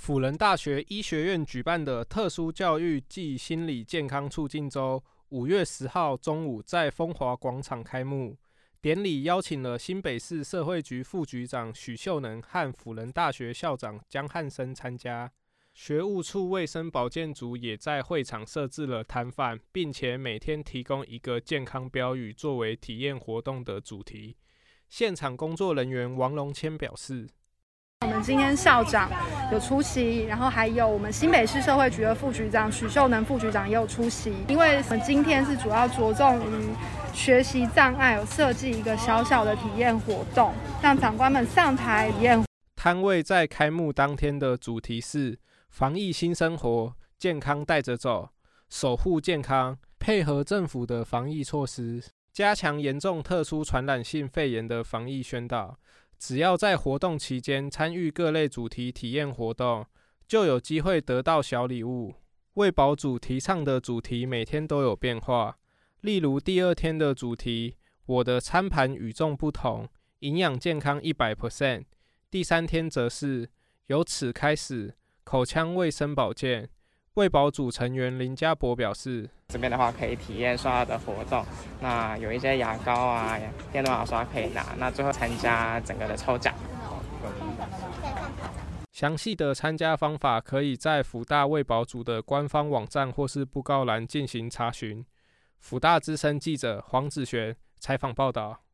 辅仁大学医学院举办的特殊教育暨心理健康促进周5月10号中午在风华广场开幕。典礼邀请了新北市社会局副局长许秀能和辅仁大学校长江汉生参加。学务处卫生保健组也在会场设置了摊贩，并且每天提供一个健康标语作为体验活动的主题。现场工作人员王荣谦表示， 我们今天校长有出席，然后还有我们新北市社会局的副局长许秀能副局长也有出席。因为我们今天是主要着重于学习障碍，有设计一个小小的体验活动，让长官们上台体验。 摊位在开幕当天的主题是防疫新生活，健康带着走，守护健康，配合政府的防疫措施，加强严重特殊传染性肺炎的防疫宣导。只要在活动期间参与各类主题体验活动，就有机会得到小礼物。卫保组提倡的主题每天都有变化，例如第2天的主题我的餐盘与众不同，营养健康 100%， 第3天则是由此开始口腔卫生保健。卫保组成员林家博表示， 这边的话可以体验刷牙的活动，那有一些牙膏啊、电动牙刷可以拿，那最后参加整个的抽奖。 详细的参加方法可以在辅大卫保组的官方网站或是布告栏进行查询。辅大资深记者黄子璇采访报道。